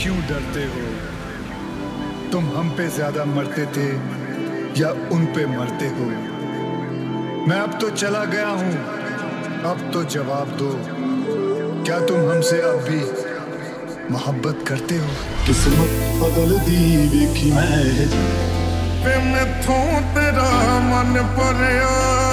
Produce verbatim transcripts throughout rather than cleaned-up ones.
क्यों डरते हो? तुम हम पे ज्यादा मरते थे या उन पे मरते हो? मैं अब तो चला गया हूं, अब तो जवाब दो, क्या तुम हमसे अब भी मोहब्बत करते हो? किस्मत बदलदी वेखी मैं ते मैथों तेरा मन भरिया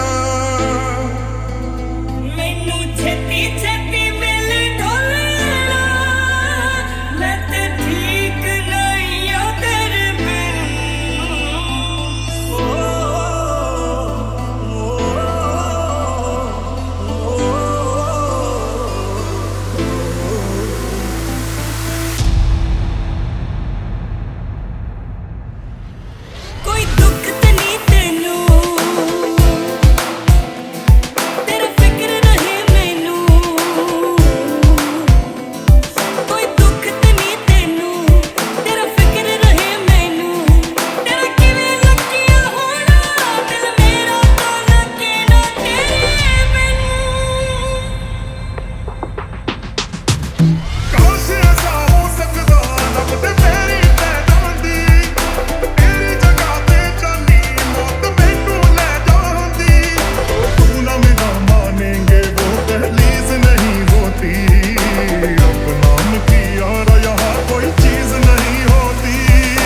मैनू छेती छेती मिल ढोलना मैं ते ठीक नहीं आ तेरे बिन ओ, ओ, ओ, ओ, कोई दुख ते नहीं तेनू तेरा फिक्र रहे मैनू कोई दुख ते नहीं तेनू तेरा फिक्र रहे मैनू तेरा किवें लगिया होना दिल मेरा तो लगे ना तेरे बिन काश ऐसा हो सकदा रब ते मेरी तै जांदी तेरी जगह ते जानी मौत मैनू ले जांदी तू ना मेरा मानेंगे वो दहलीज नहीं होती अब नाम की यार यहाँ कोई चीज नहीं होती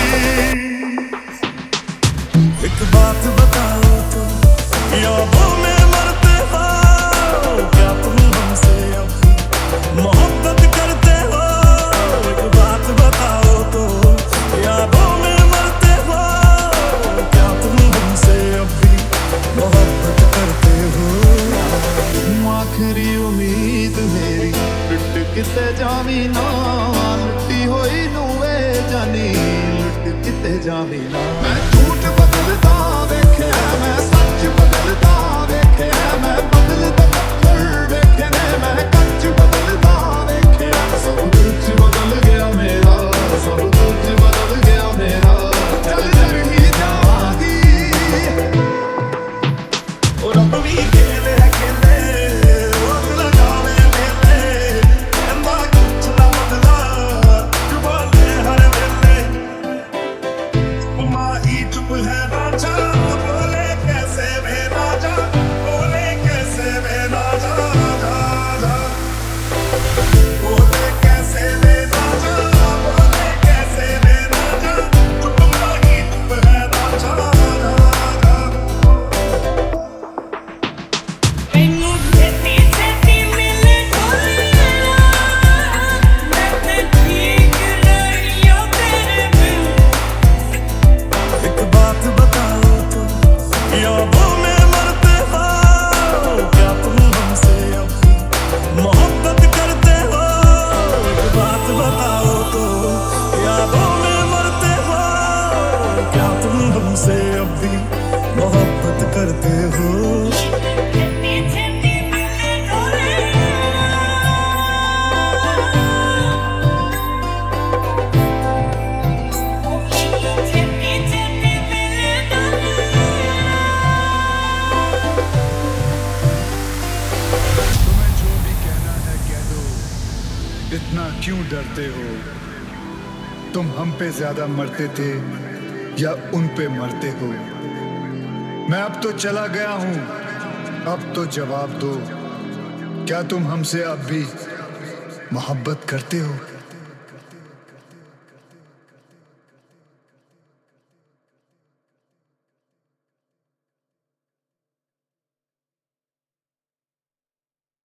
एक बात बताओ तो यादों में मरते हो क्या तुम हमसे अब मोहब्बत करते हो? एक बात बताओ तो यादों में मरते हो क्या तुम हमसे अब भी मोहब्बत करते हो? आखिरी उम्मीद मेरी लुट किते जावी ना लुटी होई नू वे जानी लुट किते जावी ना मैं झूठ बदलदा वेखे मैं सच बदलदा वेखे मैं बदलदा पत्थर वेखे ने मैं कच्च बदलदा वेखे सब कुछ बदल गया मेरा सब कुछ बदल गया मेरा चल चल ही जावांगी और रब भी खेले खेले रोक लगावे मेले कहंदा कुछ ना बदला जुबाने हर वेले माही चुप है राजा बोले कैसे वे राजा बोले कैसे वे राजा राजा बोले कैसे वे राजा बोले कैसे वे राजा चुप माही चुप है राजा राजा मैनू छेती छेती मिल ढोलना मैं ते ठीक नहीं आ तेरे बिन एक बात बताओ तो यादों में मरते हो क्या तुम हमसे अब भी मोहब्बत करते हो? एक बात बताओ तो यादों में मरते हो क्या तुम हमसे अब भी मोहब्बत करते हो? छेती छेती मिल ढोलना छेती छेती मिल ढोलना तुम्हें जो भी कहना है कह दो, इतना क्यों डरते हो? तुम हम पे ज्यादा मरते थे या उन पे मरते हो? मैं अब तो चला गया हूं, अब तो जवाब दो, क्या तुम हमसे अब भी मोहब्बत करते हो?